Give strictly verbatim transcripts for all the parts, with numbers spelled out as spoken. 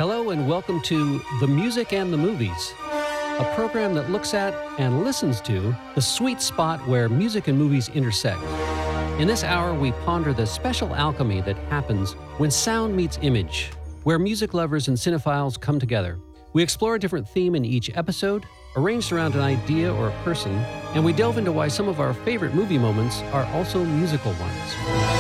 Hello and welcome to The Music and the Movies, a program that looks at and listens to the sweet spot where music and movies intersect. In this hour, we ponder the special alchemy that happens when sound meets image, where music lovers and cinephiles come together. We explore a different theme in each episode, arranged around an idea or a person, and we delve into why some of our favorite movie moments are also musical ones.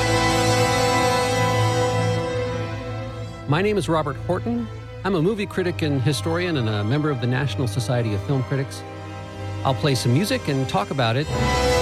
My name is Robert Horton. I'm a movie critic and historian and a member of the National Society of Film Critics. I'll play some music and talk about it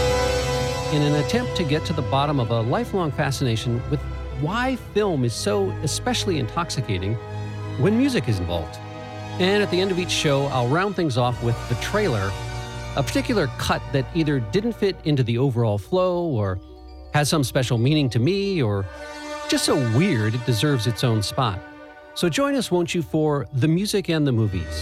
in an attempt to get to the bottom of a lifelong fascination with why film is so especially intoxicating when music is involved. And at the end of each show, I'll round things off with the trailer, a particular cut that either didn't fit into the overall flow or has some special meaning to me or just so weird it deserves its own spot. So join us, won't you, for The Music and the Movies.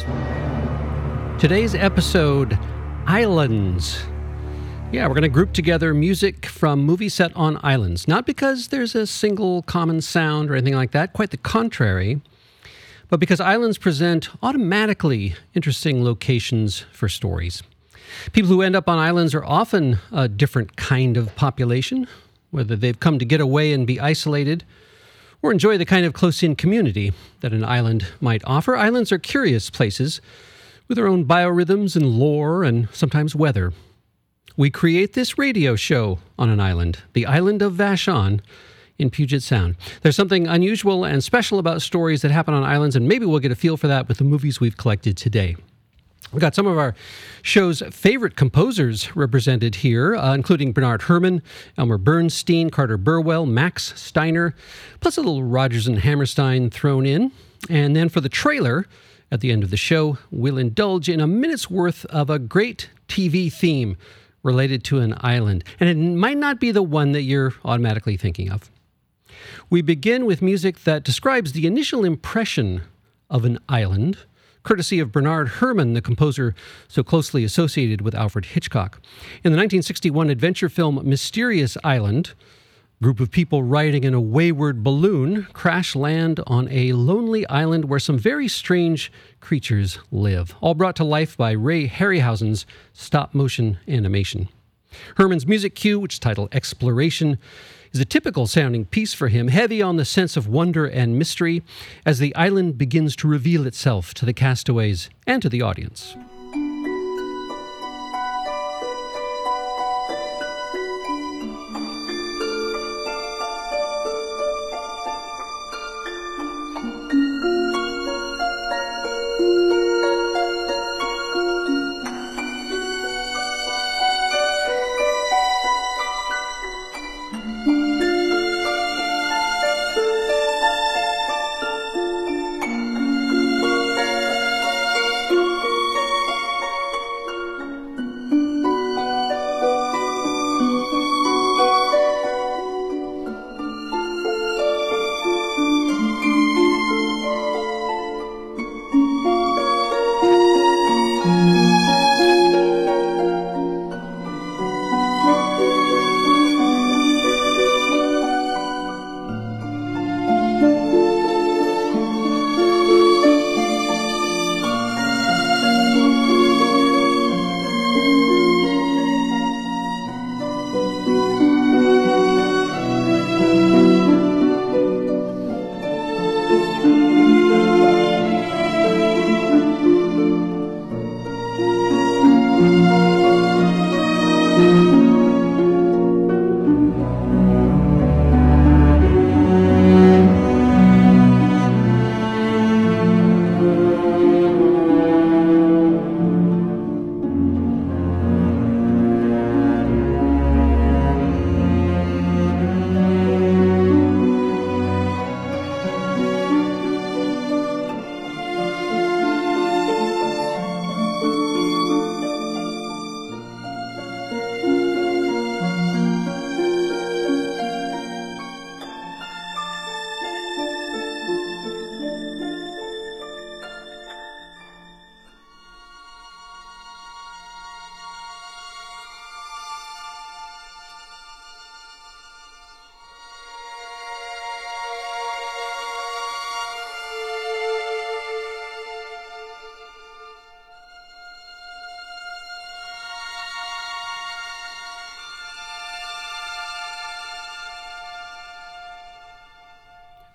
Today's episode, Islands. Yeah, we're going to group together music from movies set on islands. Not because there's a single common sound or anything like that, quite the contrary, but because islands present automatically interesting locations for stories. People who end up on islands are often a different kind of population, whether they've come to get away and be isolated or enjoy the kind of close-in community that an island might offer. Islands are curious places with their own biorhythms and lore and sometimes weather. We create this radio show on an island, the island of Vashon in Puget Sound. There's something unusual and special about stories that happen on islands, and maybe we'll get a feel for that with the movies we've collected today. We've got some of our show's favorite composers represented here, uh, including Bernard Herrmann, Elmer Bernstein, Carter Burwell, Max Steiner, plus a little Rodgers and Hammerstein thrown in. And then for the trailer, at the end of the show, we'll indulge in a minute's worth of a great T V theme related to an island. And it might not be the one that you're automatically thinking of. We begin with music that describes the initial impression of an island, courtesy of Bernard Herrmann, the composer so closely associated with Alfred Hitchcock. In the nineteen sixty-one adventure film Mysterious Island, a group of people riding in a wayward balloon crash land on a lonely island where some very strange creatures live, all brought to life by Ray Harryhausen's stop-motion animation. Herrmann's music cue, which is titled Exploration, is a typical sounding piece for him, heavy on the sense of wonder and mystery as the island begins to reveal itself to the castaways and to the audience.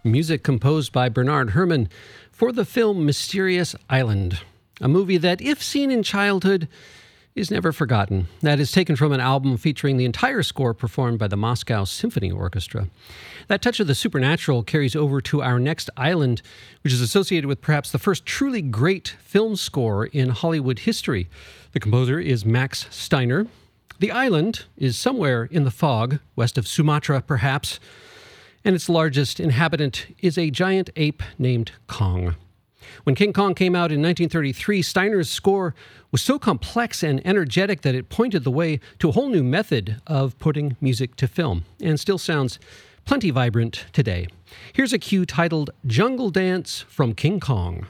Music composed by Bernard Herrmann for the film Mysterious Island, a movie that, if seen in childhood, is never forgotten. That is taken from an album featuring the entire score performed by the Moscow Symphony Orchestra. That touch of the supernatural carries over to our next island, which is associated with perhaps the first truly great film score in Hollywood history. The composer is Max Steiner. The island is somewhere in the fog, west of Sumatra perhaps, and its largest inhabitant is a giant ape named Kong. When King Kong came out in nineteen thirty-three, Steiner's score was so complex and energetic that it pointed the way to a whole new method of putting music to film, and still sounds plenty vibrant today. Here's a cue titled Jungle Dance from King Kong.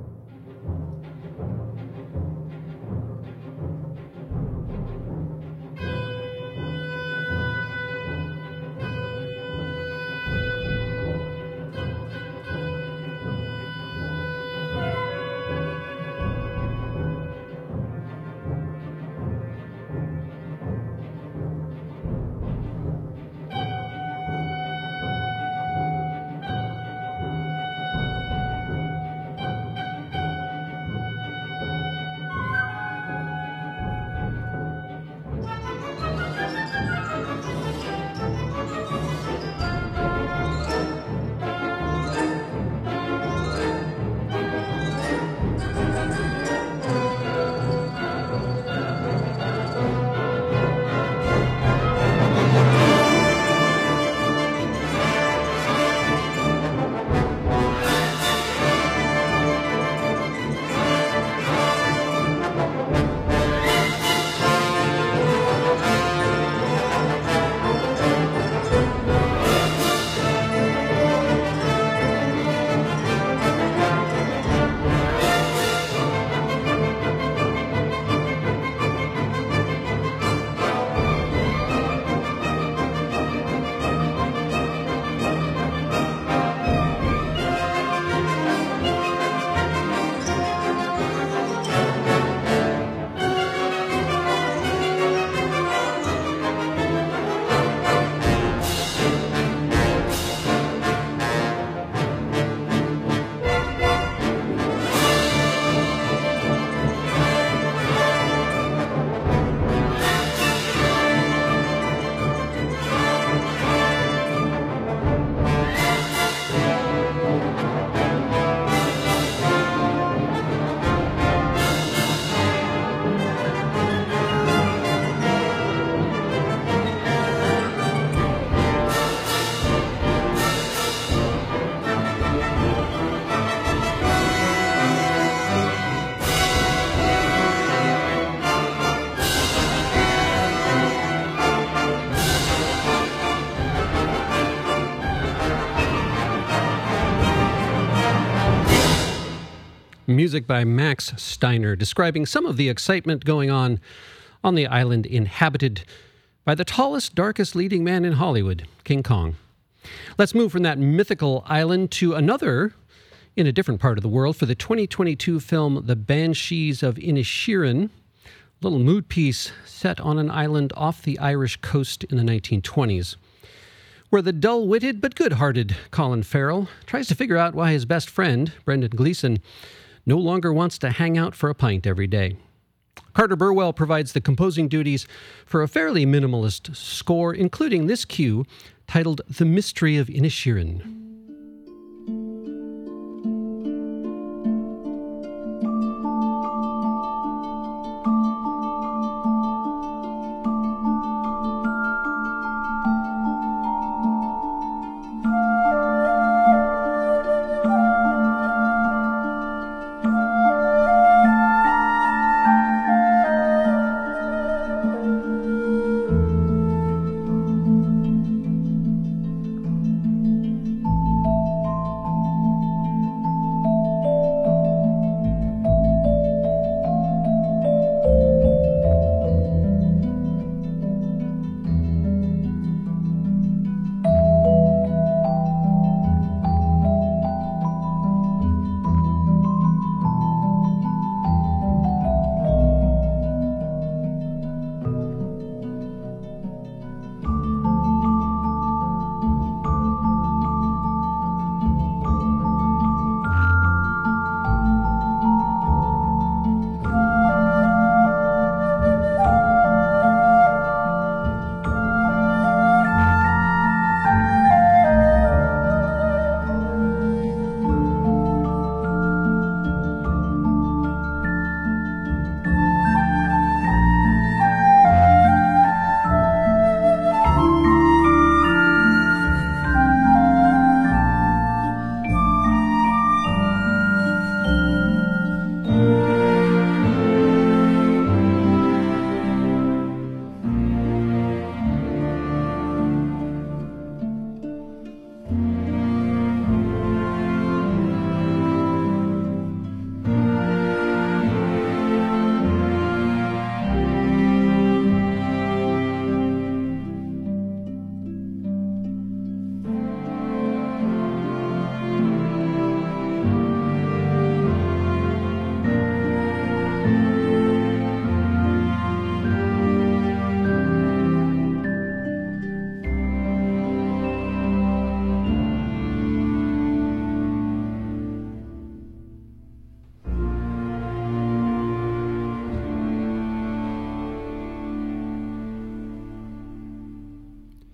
Music by Max Steiner, describing some of the excitement going on on the island inhabited by the tallest, darkest leading man in Hollywood, King Kong. Let's move from that mythical island to another in a different part of the world for the twenty twenty-two film The Banshees of Inisherin, a little mood piece set on an island off the Irish coast in the nineteen twenties, where the dull-witted but good-hearted Colin Farrell tries to figure out why his best friend, Brendan Gleeson, no longer wants to hang out for a pint every day. Carter Burwell provides the composing duties for a fairly minimalist score, including this cue titled The Mystery of Inisherin.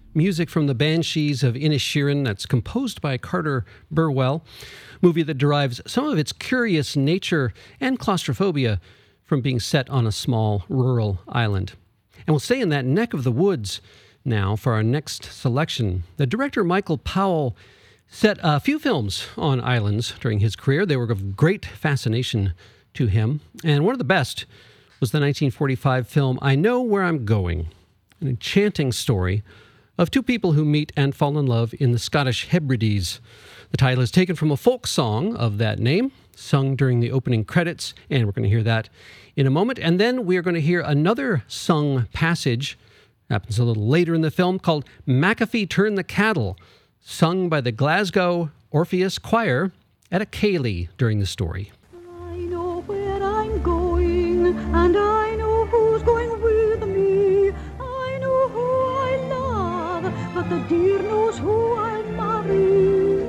music from the Banshees of Inisherin that's composed by Carter Burwell, movie that derives some of its curious nature and claustrophobia from being set on a small rural island. And we'll stay in that neck of the woods now for our next selection. The director Michael Powell set a few films on islands during his career. They were of great fascination to him. And one of the best was the nineteen forty-five film I Know Where I'm Going, an enchanting story of two people who meet and fall in love in the Scottish Hebrides. The title is taken from a folk song of that name, sung during the opening credits, and we're going to hear that in a moment. And then we're going to hear another sung passage, happens a little later in the film, called McAfee Turn the Cattle, sung by the Glasgow Orpheus Choir at a ceilidh during the story. I know where I'm going, and I know who's going with me. I know who I love, but the dear knows who I'll marry.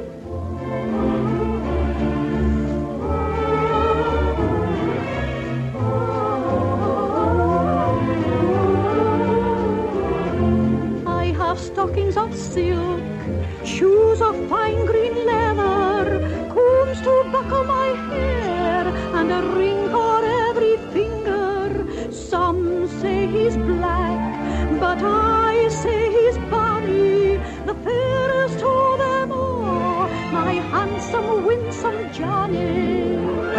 I have stockings of silk, shoes of fine green leather, combs to buckle my hair, and a ring for every finger. Some say he's black, but I say he's bonny, the fairest of them all, my handsome, winsome Johnny.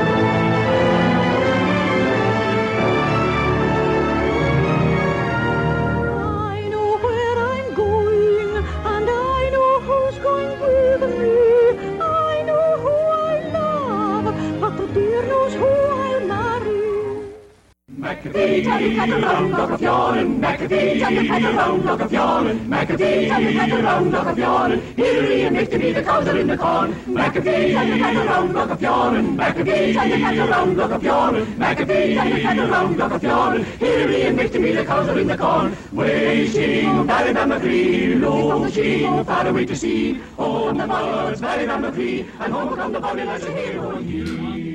I know where I'm going, and I know who's going with me. I know who I love, but the dear knows who I'll marry. McAfee, turn the kettle round, look of yawning. McAfee, turn the kettle round, look of yawning. McAfee, turn the kettle round, look of yawning. Hillary and Victory, the cows are in the corn. McAfee, turn the kettle round, look of yawning. McAfee, turn the kettle round, look of yawning. McAfee, turn the kettle round, look of yawning. Hillary and Victory, the cows are in the corn. Waiting, Ballybam McCree, looking far away to sea. Home the birds, Ballybam McCree, and home come the bonny lads of hero ye.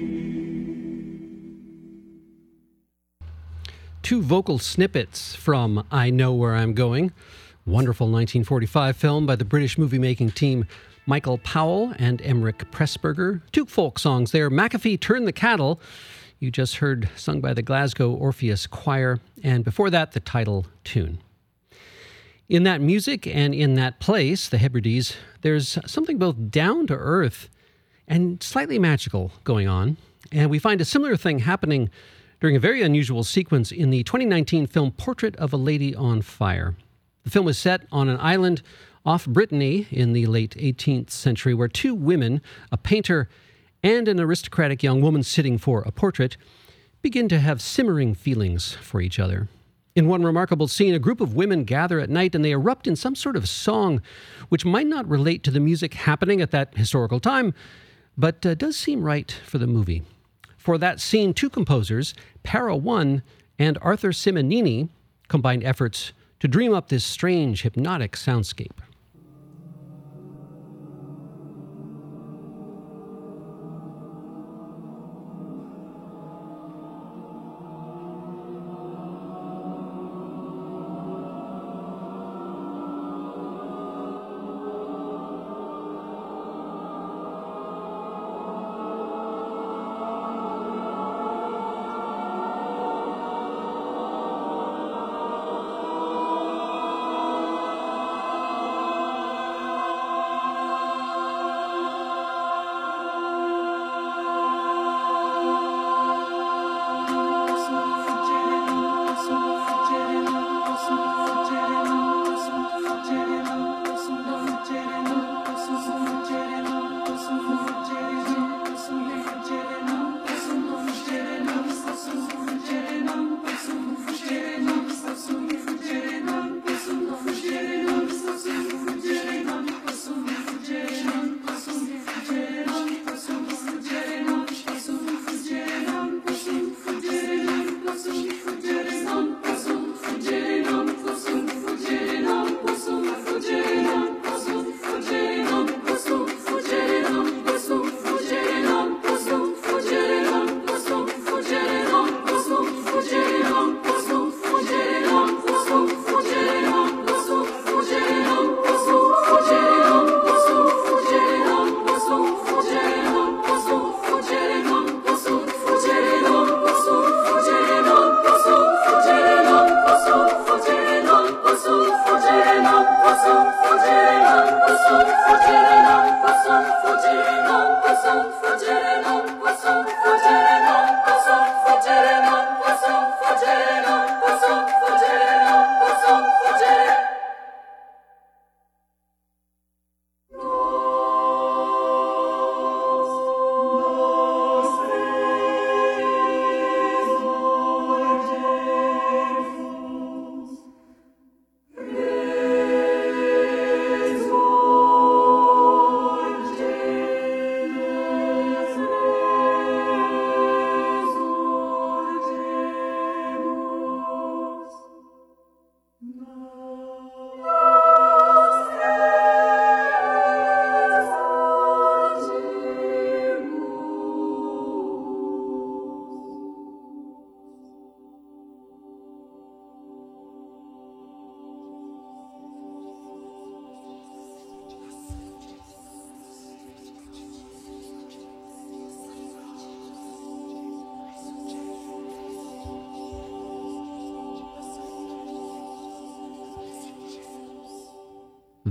Two vocal snippets from I Know Where I'm Going, wonderful nineteen forty-five film by the British movie-making team Michael Powell and Emmerich Pressburger. Two folk songs there, McAfee Turn the Cattle, you just heard sung by the Glasgow Orpheus Choir, and before that, the title tune. In that music and in that place, the Hebrides, there's something both down-to-earth and slightly magical going on, and we find a similar thing happening during a very unusual sequence in the twenty nineteen film Portrait of a Lady on Fire. The film is set on an island off Brittany in the late eighteenth century where two women, a painter and an aristocratic young woman sitting for a portrait, begin to have simmering feelings for each other. In one remarkable scene, a group of women gather at night and they erupt in some sort of song which might not relate to the music happening at that historical time, but uh, does seem right for the movie. For that scene, two composers, Para One and Arthur Simonini, combined efforts to dream up this strange, hypnotic soundscape.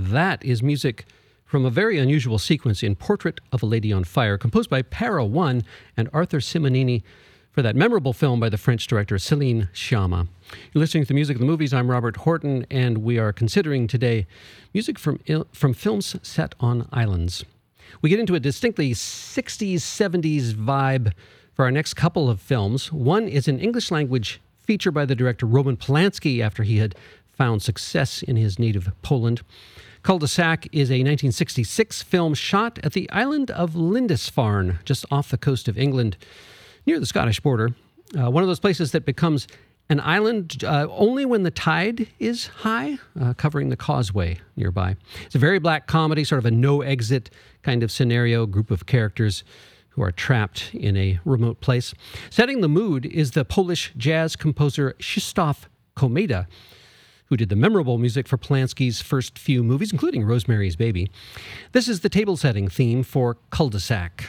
That is music from a very unusual sequence in Portrait of a Lady on Fire, composed by Para One and Arthur Simonini for that memorable film by the French director Céline Sciamma. You're listening to the Music of the Movies. I'm Robert Horton, and we are considering today music from, from films set on islands. We get into a distinctly sixties, seventies vibe for our next couple of films. One is an English-language feature by the director Roman Polanski after he had found success in his native Poland. Cul-de-sac is a nineteen sixty-six film shot at the island of Lindisfarne, just off the coast of England, near the Scottish border. Uh, one of those places that becomes an island uh, only when the tide is high, uh, covering the causeway nearby. It's a very black comedy, sort of a no-exit kind of scenario, group of characters who are trapped in a remote place. Setting the mood is the Polish jazz composer Krzysztof Komeda, who did the memorable music for Polanski's first few movies, including Rosemary's Baby. This is the table-setting theme for Cul-de-sac.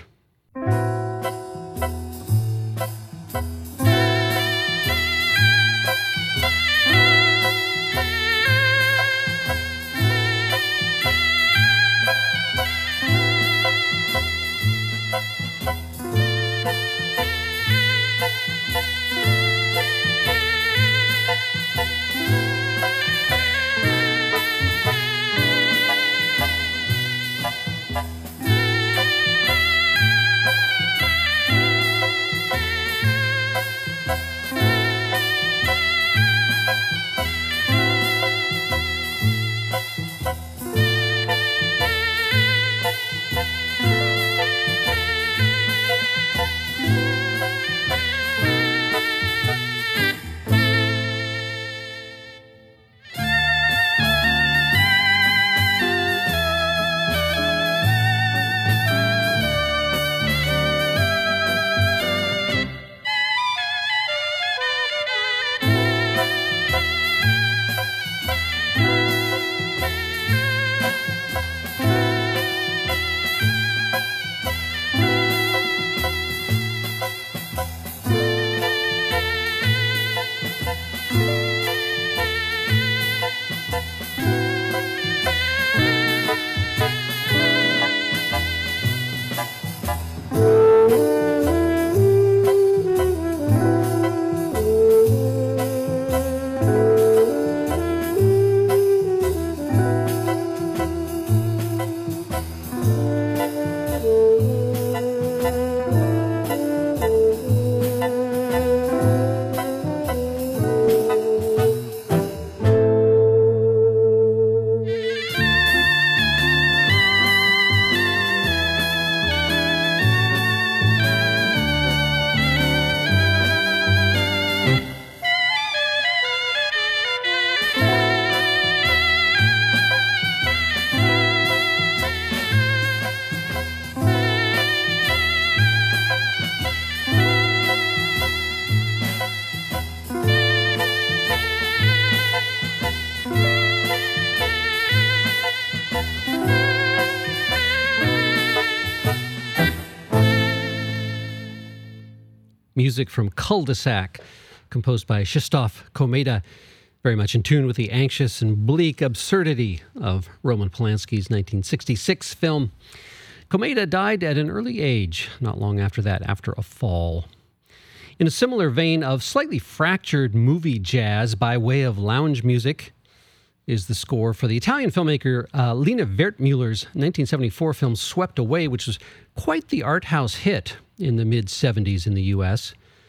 Music from Cul-de-sac, composed by Krzysztof Komeda, very much in tune with the anxious and bleak absurdity of Roman Polanski's nineteen sixty-six film. Komeda died at an early age, not long after that, after a fall. In a similar vein of slightly fractured movie jazz by way of lounge music is the score for the Italian filmmaker uh, Lina Wertmüller's nineteen seventy-four film Swept Away, which was quite the art house hit in the mid-seventies in the U S.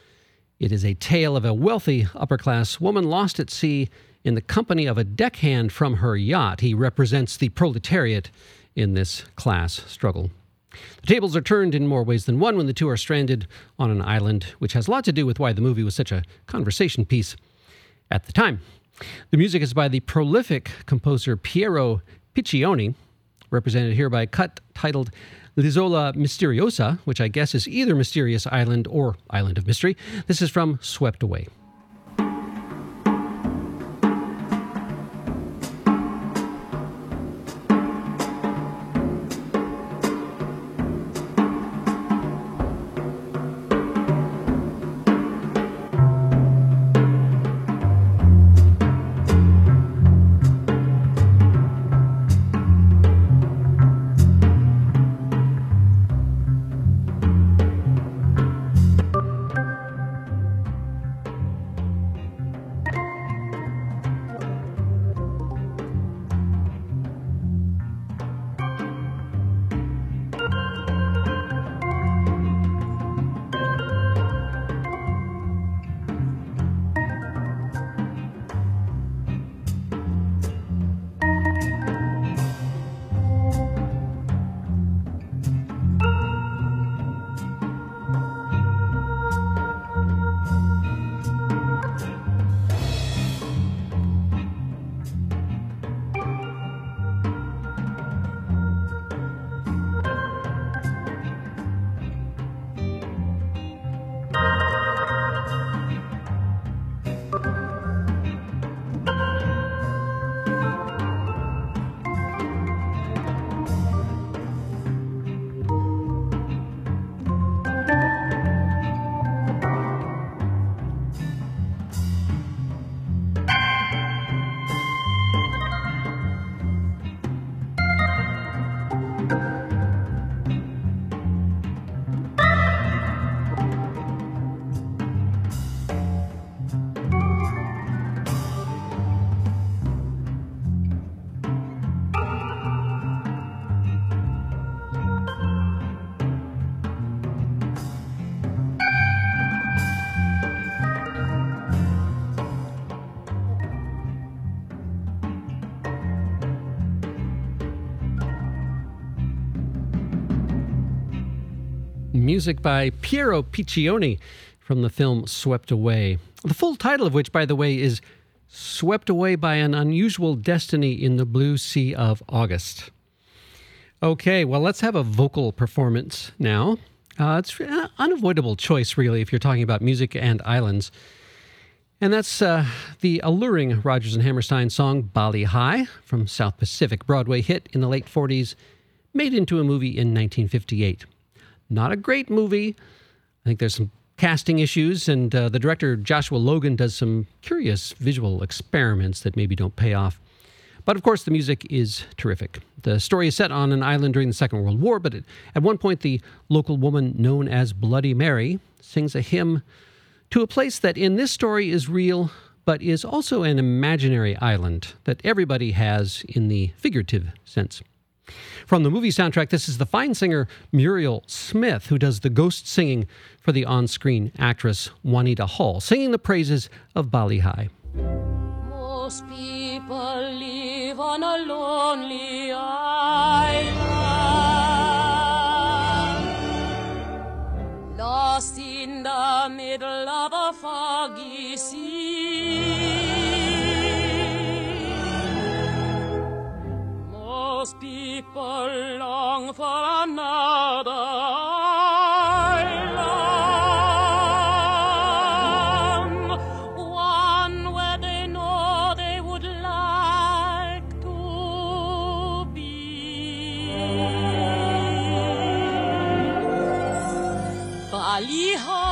It is a tale of a wealthy upper-class woman lost at sea in the company of a deckhand from her yacht. He represents the proletariat in this class struggle. The tables are turned in more ways than one when the two are stranded on an island, which has a lot to do with why the movie was such a conversation piece at the time. The music is by the prolific composer Piero Piccioni, represented here by a cut titled L'Isola Misteriosa, which I guess is either Mysterious Island or Island of Mystery. This is from Swept Away. music by Piero Piccioni from the film Swept Away. The full title of which, by the way, is Swept Away by an Unusual Destiny in the Blue Sea of August. Okay, well, let's have a vocal performance now. Uh, it's an unavoidable choice, really, if you're talking about music and islands. And that's uh, the alluring Rodgers and Hammerstein song Bali High from South Pacific, Broadway hit in the late forties, made into a movie in nineteen fifty-eight. Not a great movie. I think there's some casting issues, and uh, the director, Joshua Logan, does some curious visual experiments that maybe don't pay off. But of course, the music is terrific. The story is set on an island during the Second World War, but at one point, the local woman known as Bloody Mary sings a hymn to a place that in this story is real, but is also an imaginary island that everybody has in the figurative sense. From the movie soundtrack, this is the fine singer Muriel Smith, who does the ghost singing for the on-screen actress Juanita Hall, singing the praises of Bali High. Most people live on a lonely island, lost in the middle of a foggy sea. Most people long for another island, one where they know they would like to be. Bali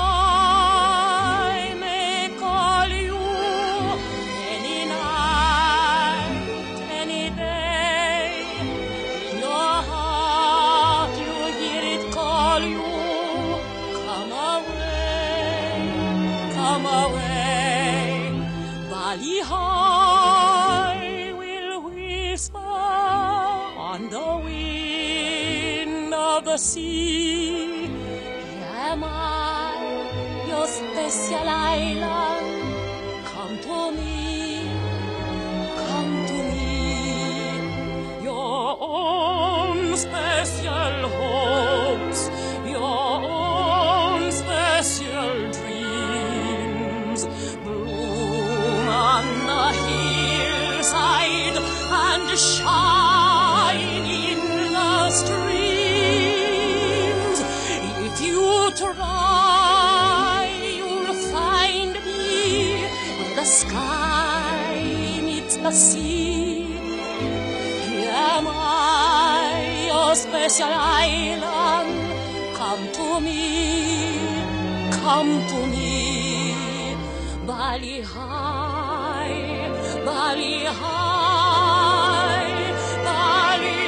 High may call you any night, any day. In your heart you hear it call you. Come away, come away. Bali High will whisper on the wind of the sea. Here am I, your special island. Come to me, come to me. Your own special hopes, your own special dreams bloom on the hillside and shine in the streams. If you try, you'll find me where the sky meets the sea. Here am I, your special island. Come to me, come to me. Bali High, Bali High, Bali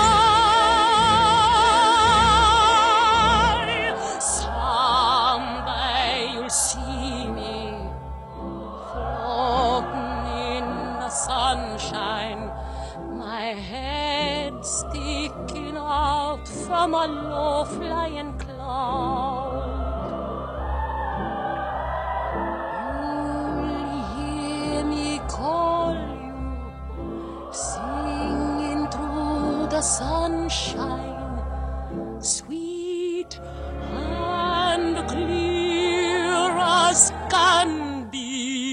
High. Someday you'll see me floating in the sunshine, my head sticking out from a low-flying cloud. You'll hear me call you, singing through the sunshine, sweet and clear as can be.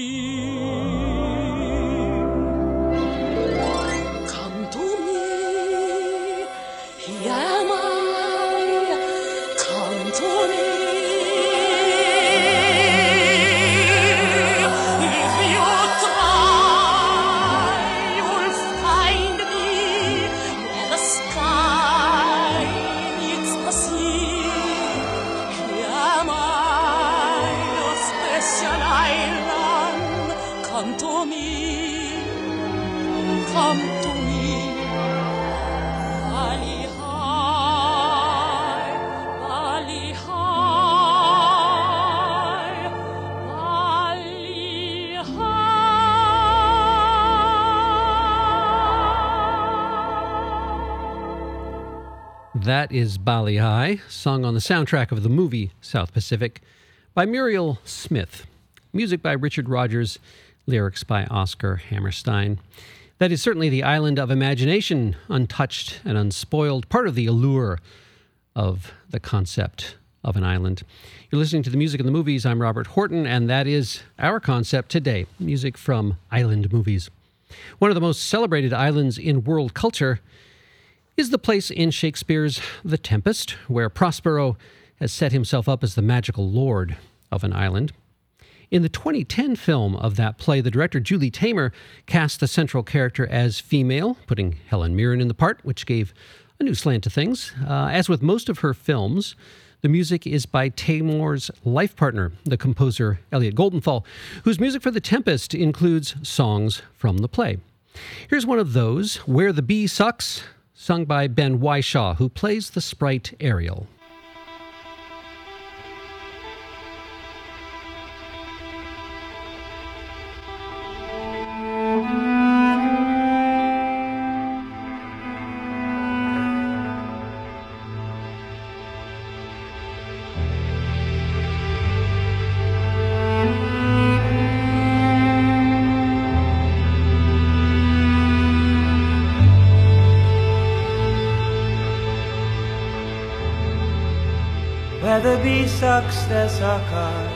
Come to me, here am I. Come to me. If you try, you'll find me where the sky meets the sea. Here am I, your special island. Come to me, come to me. Bali High, Bali High, Bali High. That is Bali High, sung on the soundtrack of the movie South Pacific by Muriel Smith. Music by Richard Rodgers, lyrics by Oscar Hammerstein. That is certainly the island of imagination, untouched and unspoiled, part of the allure of the concept of an island. You're listening to the Music in the Movies. I'm Robert Horton, and that is our concept today, music from island movies. One of the most celebrated islands in world culture is the place in Shakespeare's The Tempest, where Prospero has set himself up as the magical lord of an island. In the twenty ten film of that play, the director Julie Taymor cast the central character as female, putting Helen Mirren in the part, which gave a new slant to things. Uh, as with most of her films, the music is by Taymor's life partner, the composer Elliot Goldenthal, whose music for The Tempest includes songs from the play. Here's one of those, Where the Bee Sucks, sung by Ben Whishaw, who plays the sprite Ariel. Where the bee sucks their sucker,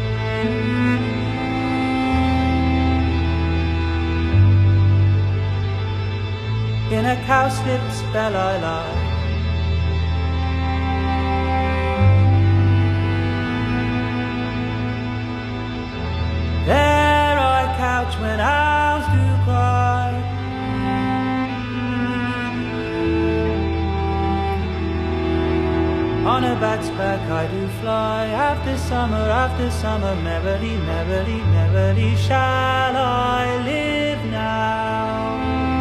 in a cowslip's bell I lie. There I couch when owls do cry. On a bat's back I do fly, after summer, after summer, merrily, merrily, merrily shall I live now.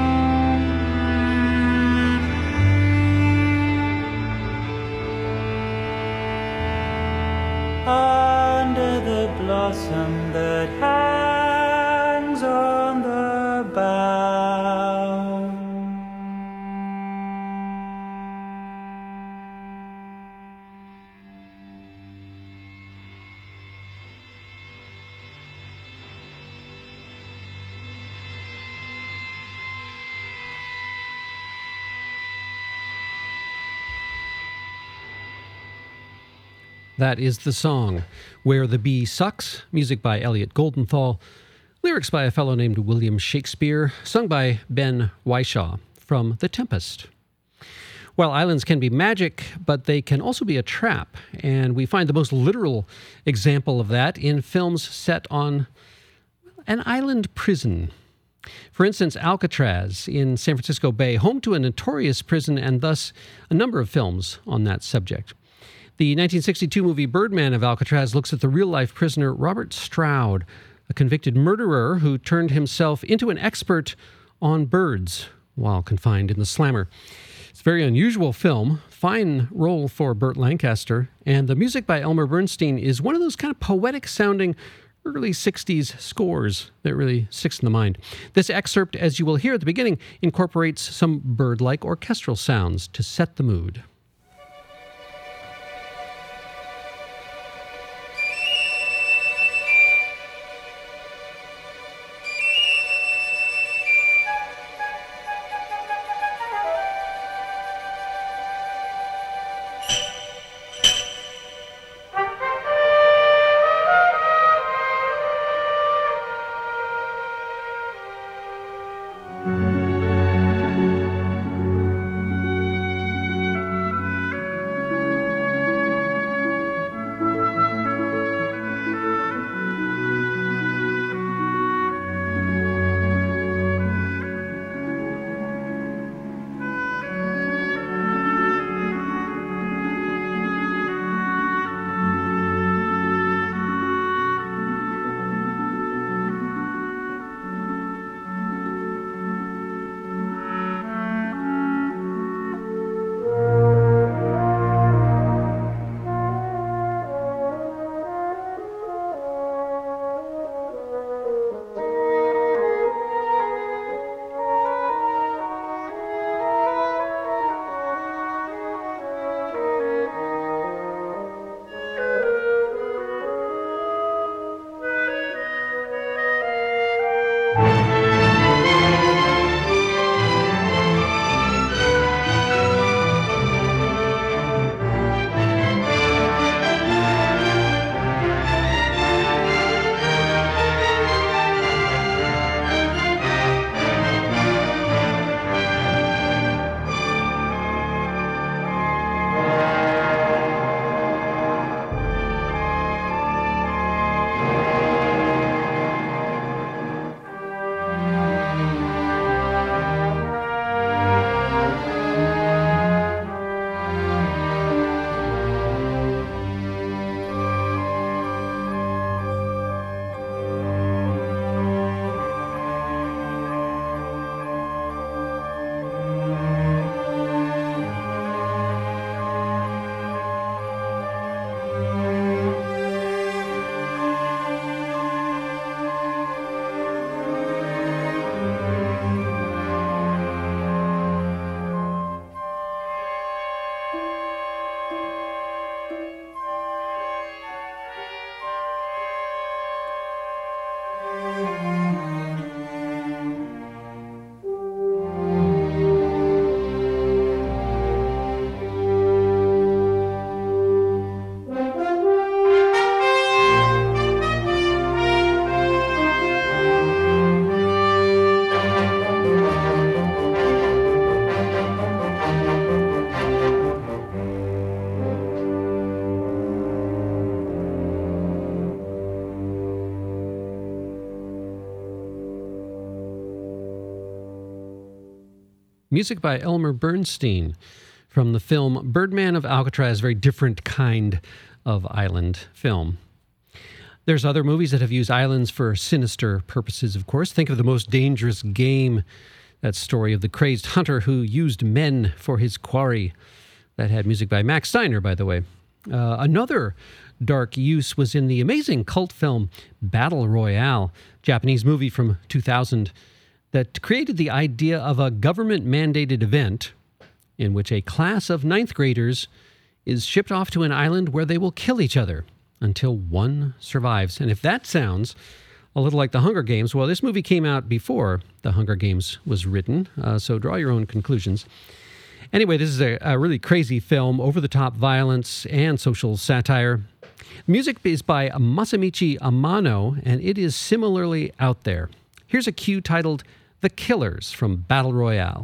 Under the blossom that hangs on the bough. That is the song, Where the Bee Sucks, music by Elliot Goldenthal, lyrics by a fellow named William Shakespeare, sung by Ben Whishaw from The Tempest. While islands can be magic, but they can also be a trap, and we find the most literal example of that in films set on an island prison. For instance, Alcatraz in San Francisco Bay, home to a notorious prison and thus a number of films on that subject. The nineteen sixty-two movie Birdman of Alcatraz looks at the real-life prisoner Robert Stroud, a convicted murderer who turned himself into an expert on birds while confined in the slammer. It's a very unusual film, fine role for Burt Lancaster, and the music by Elmer Bernstein is one of those kind of poetic-sounding early sixties scores that really sticks in the mind. This excerpt, as you will hear at the beginning, incorporates some bird-like orchestral sounds to set the mood. Music by Elmer Bernstein from the film Birdman of Alcatraz, very different kind of island film. There's other movies that have used islands for sinister purposes, of course. Think of The Most Dangerous Game, that story of the crazed hunter who used men for his quarry. That had music by Max Steiner, by the way. Uh, another dark use was in the amazing cult film Battle Royale, Japanese movie from two thousand, that created the idea of a government-mandated event in which a class of ninth graders is shipped off to an island where they will kill each other until one survives. And if that sounds a little like The Hunger Games, well, this movie came out before The Hunger Games was written, uh, so draw your own conclusions. Anyway, this is a, a really crazy film, over-the-top violence and social satire. Music is by Masamichi Amano, and it is similarly out there. Here's a cue titled The Killers from Battle Royale.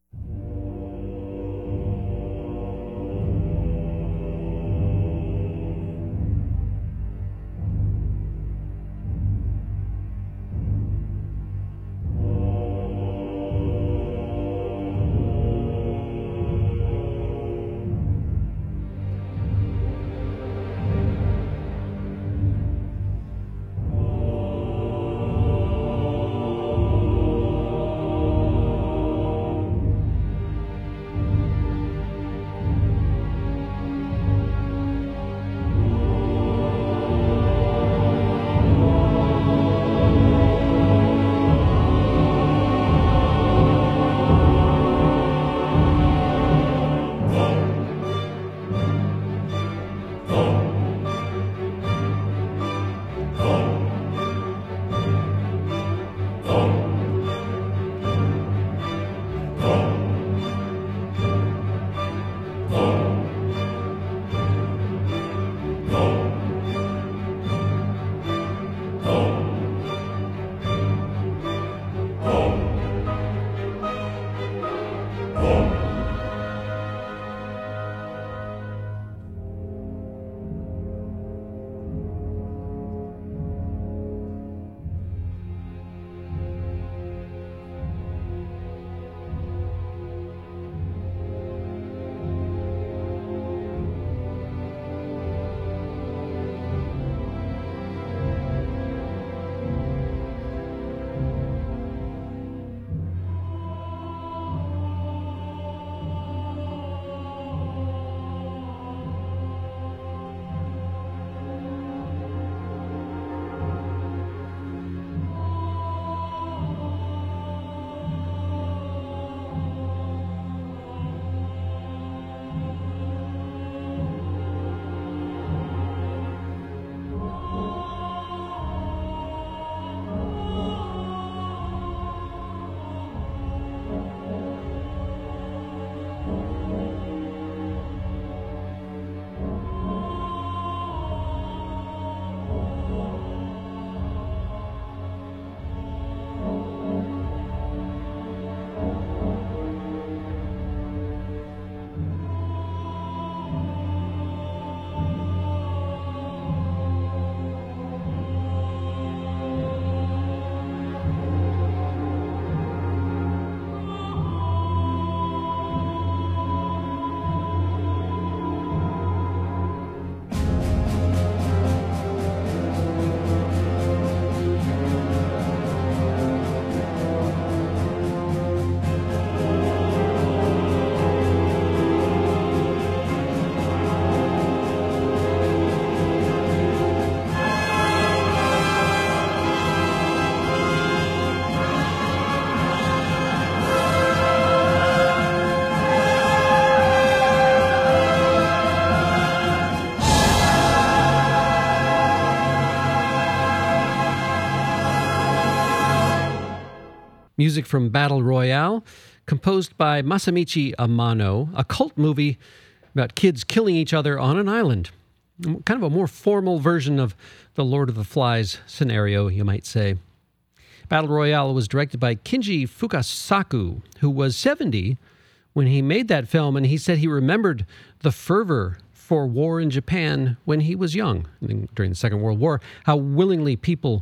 Music from Battle Royale, composed by Masamichi Amano, a cult movie about kids killing each other on an island. Kind of a more formal version of the Lord of the Flies scenario, you might say. Battle Royale was directed by Kinji Fukasaku, who was seventy when he made that film, and he said he remembered the fervor for war in Japan when he was young, during the Second World War, how willingly people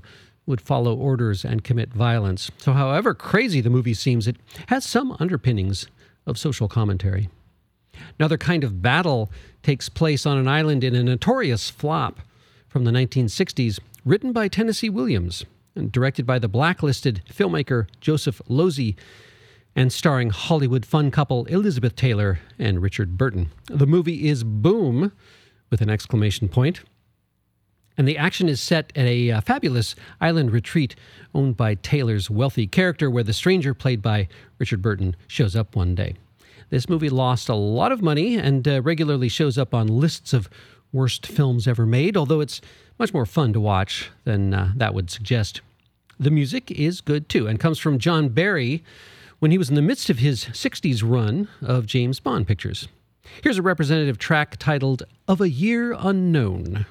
would follow orders and commit violence. So however crazy the movie seems, it has some underpinnings of social commentary. Another Kind of Battle takes place on an island in a notorious flop from the nineteen sixties, written by Tennessee Williams and directed by the blacklisted filmmaker Joseph Losey, and starring Hollywood fun couple Elizabeth Taylor and Richard Burton. The movie is Boom, with an exclamation point. And the action is set at a uh, fabulous island retreat owned by Taylor's wealthy character, where the stranger, played by Richard Burton, shows up one day. This movie lost a lot of money and uh, regularly shows up on lists of worst films ever made, although it's much more fun to watch than uh, that would suggest. The music is good too, and comes from John Barry when he was in the midst of his sixties run of James Bond pictures. Here's a representative track titled Of a Year Unknown.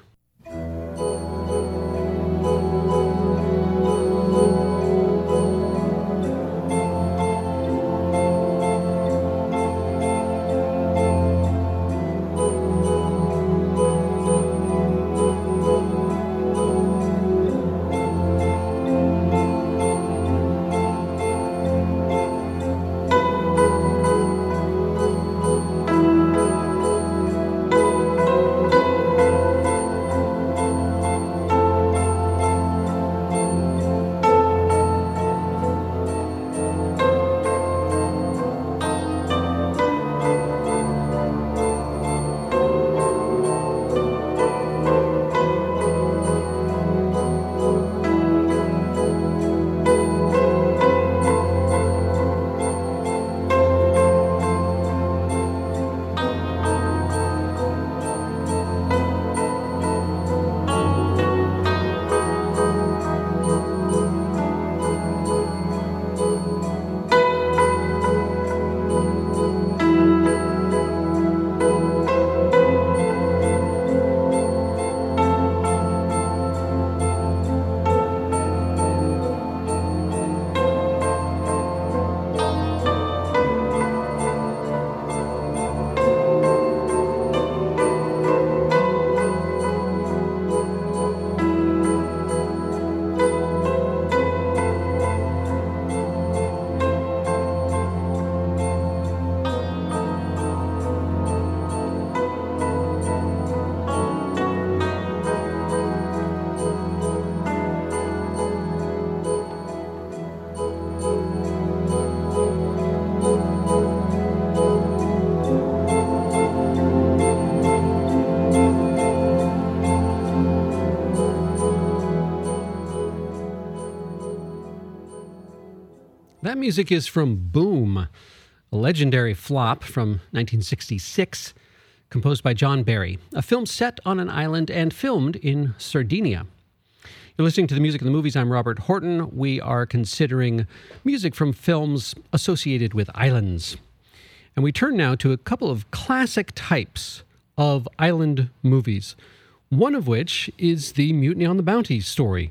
That music is from Boom, a legendary flop from nineteen sixty-six, composed by John Barry, a film set on an island and filmed in Sardinia. You're listening to the Music of the Movies. I'm Robert Horton. We are considering music from films associated with islands. And we turn now to a couple of classic types of island movies, one of which is the Mutiny on the Bounty story,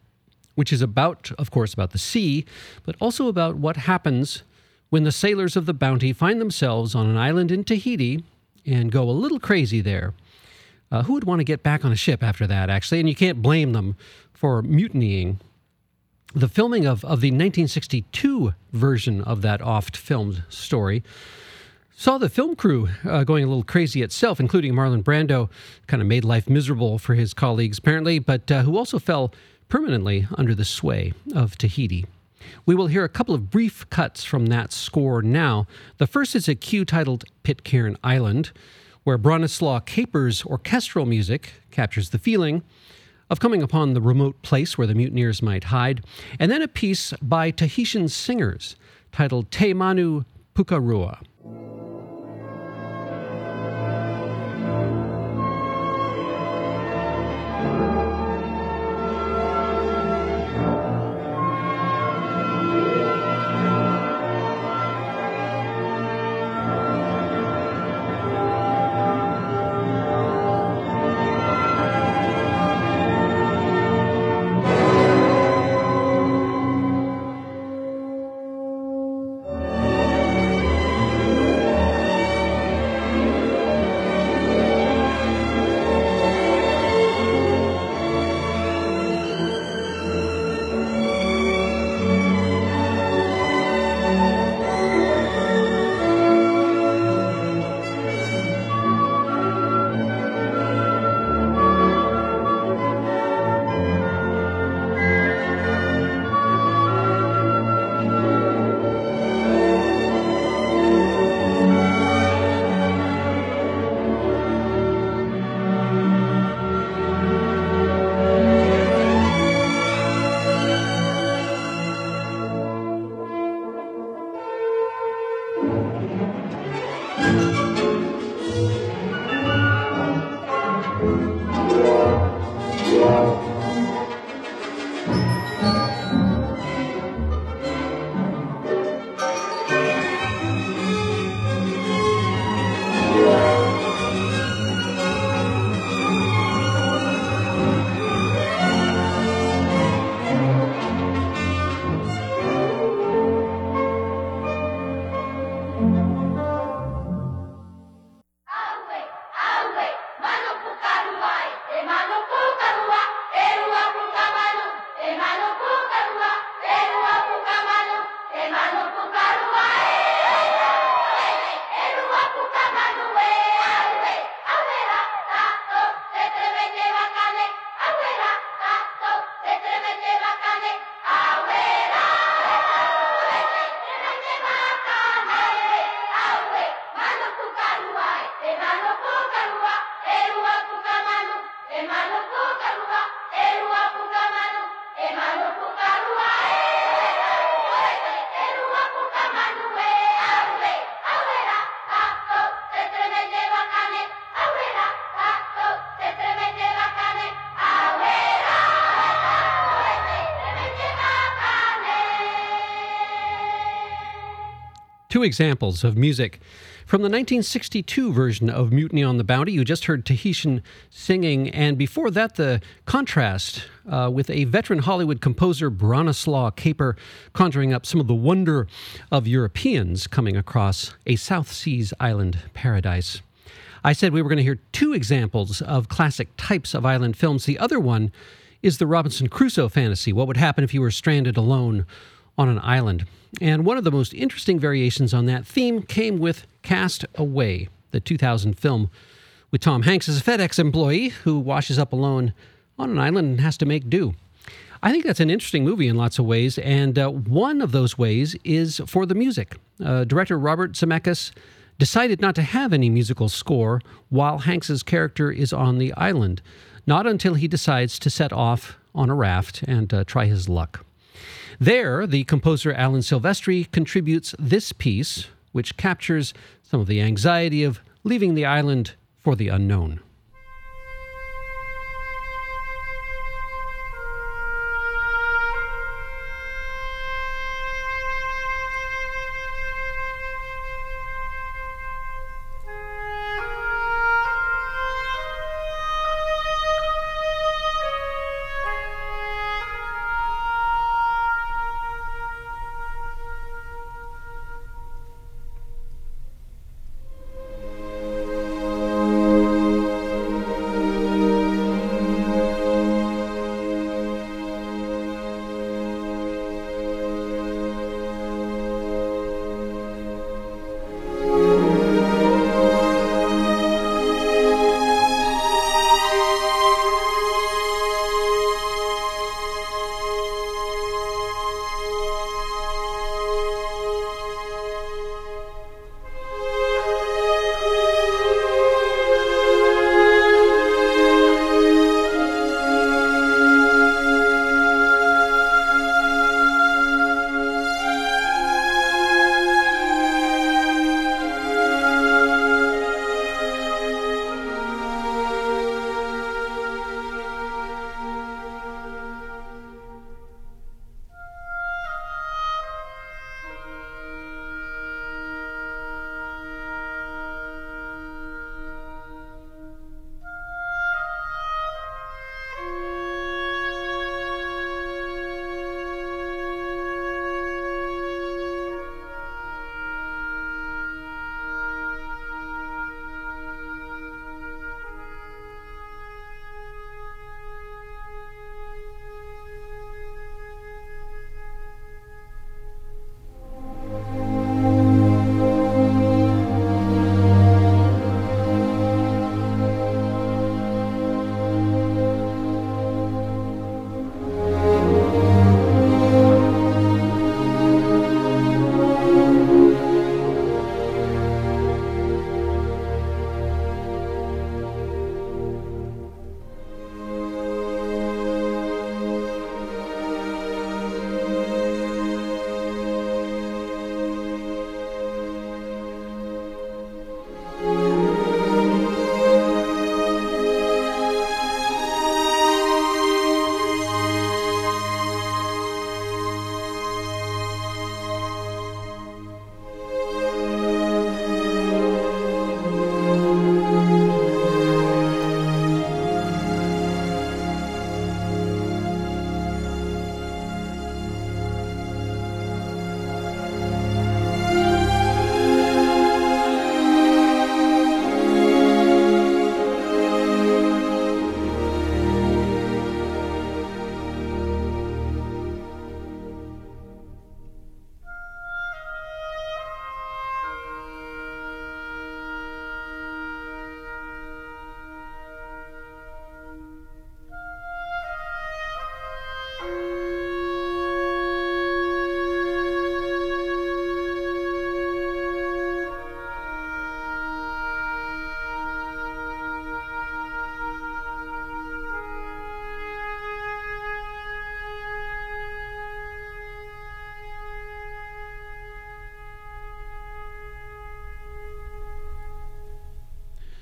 which is about, of course, about the sea, but also about what happens when the sailors of the Bounty find themselves on an island in Tahiti and go a little crazy there. Uh, who would want to get back on a ship after that, actually? And you can't blame them for mutinying. The filming of, of the nineteen sixty-two version of that oft-filmed story saw the film crew uh, going a little crazy itself, including Marlon Brando, kind of made life miserable for his colleagues, apparently, but uh, who also fell permanently under the sway of Tahiti. We will hear a couple of brief cuts from that score now. The first is a cue titled Pitcairn Island, where Bronislaw Kaper's orchestral music captures the feeling of coming upon the remote place where the mutineers might hide, and then a piece by Tahitian singers titled Te Manu Pukarua. Thank you. Two examples of music from the nineteen sixty-two version of Mutiny on the Bounty. You just heard Tahitian singing, and before that, the contrast uh, with a veteran Hollywood composer, Bronislaw Kaper, conjuring up some of the wonder of Europeans coming across a South Seas island paradise. I said we were going to hear two examples of classic types of island films. The other one is the Robinson Crusoe fantasy. What would happen if you were stranded alone on an island? And one of the most interesting variations on that theme came with Cast Away, the two thousand film with Tom Hanks as a FedEx employee who washes up alone on an island and has to make do. I think that's an interesting movie in lots of ways, and uh, one of those ways is for the music. Uh, director Robert Zemeckis decided not to have any musical score while Hanks's character is on the island, not until he decides to set off on a raft and uh, try his luck. There, the composer Alan Silvestri contributes this piece, which captures some of the anxiety of leaving the island for the unknown.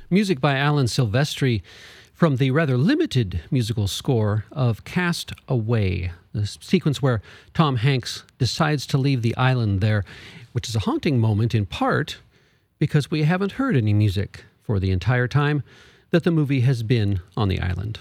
music by Alan Silvestri from the rather limited musical score of Cast Away, the sequence where Tom Hanks decides to leave the island there, which is a haunting moment in part because we haven't heard any music for the entire time that the movie has been on the island.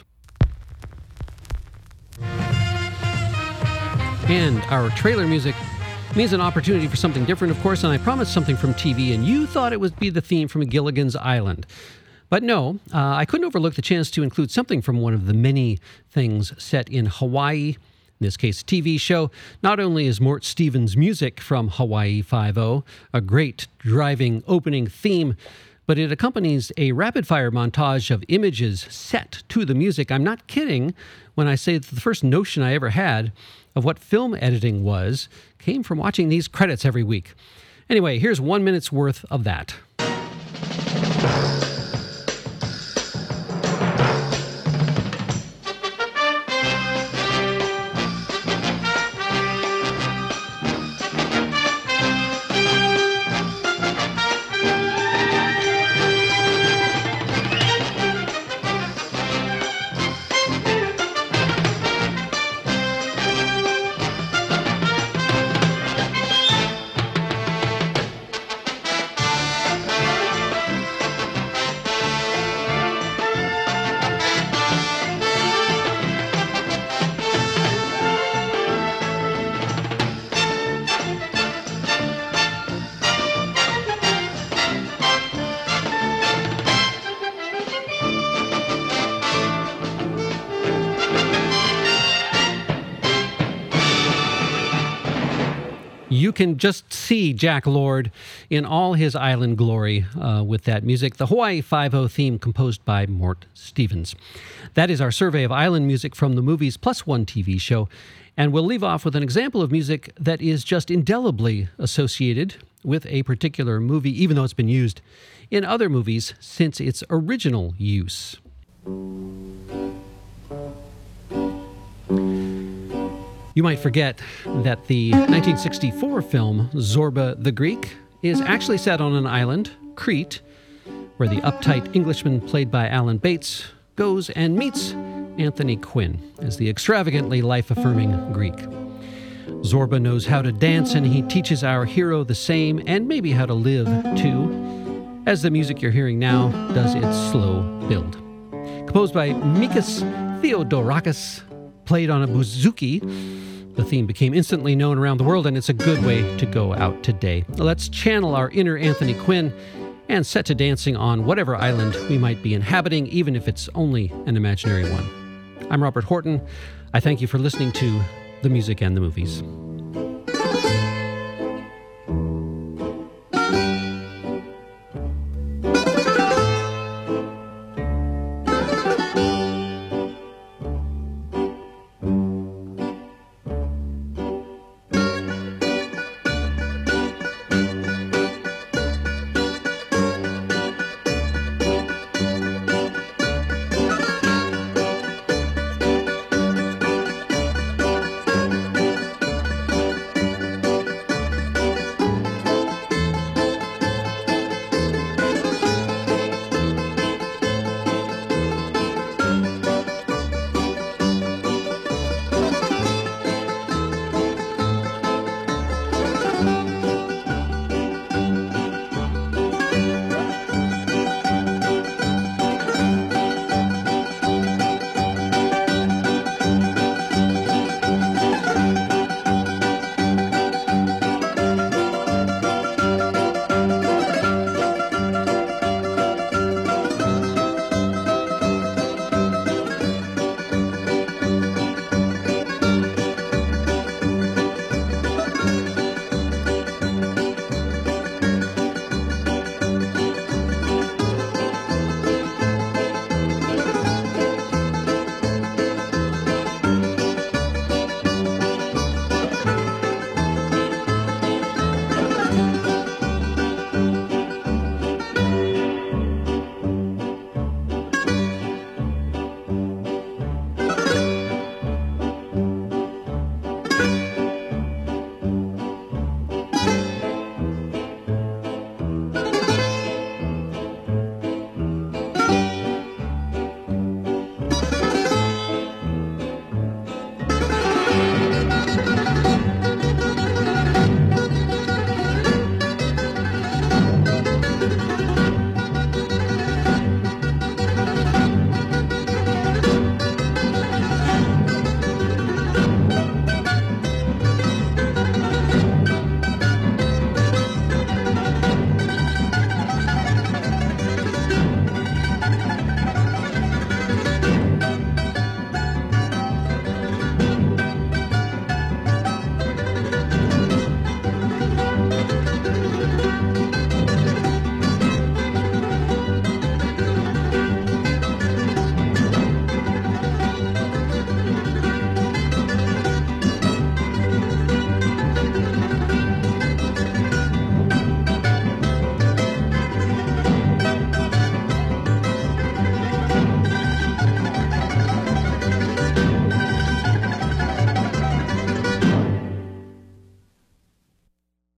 And our trailer music means an opportunity for something different, of course, and I promised something from T V, and you thought it would be the theme from Gilligan's Island. But no, uh, I couldn't overlook the chance to include something from one of the many things set in Hawaii, in this case a T V show. Not only is Mort Stevens' music from Hawaii Five-O a great driving opening theme, but it accompanies a rapid-fire montage of images set to the music. I'm not kidding when I say that the first notion I ever had of what film editing was came from watching these credits every week. Anyway, here's one minute's worth of that. You can just see Jack Lord in all his island glory uh, with that music. The Hawaii Five-O theme composed by Mort Stevens. That is our survey of island music from the movies plus one T V show. And we'll leave off with an example of music that is just indelibly associated with a particular movie, even though it's been used in other movies since its original use. You might forget that the nineteen sixty-four film Zorba the Greek is actually set on an island, Crete, where the uptight Englishman played by Alan Bates goes and meets Anthony Quinn as the extravagantly life-affirming Greek. Zorba knows how to dance, and he teaches our hero the same, and maybe how to live, too, as the music you're hearing now does its slow build. Composed by Mikis Theodorakis, played on a bouzouki, the theme became instantly known around the world, and it's a good way to go out today. Let's channel our inner Anthony Quinn and set to dancing on whatever island we might be inhabiting, even if it's only an imaginary one. I'm Robert Horton. I thank you for listening to The Music and the Movies.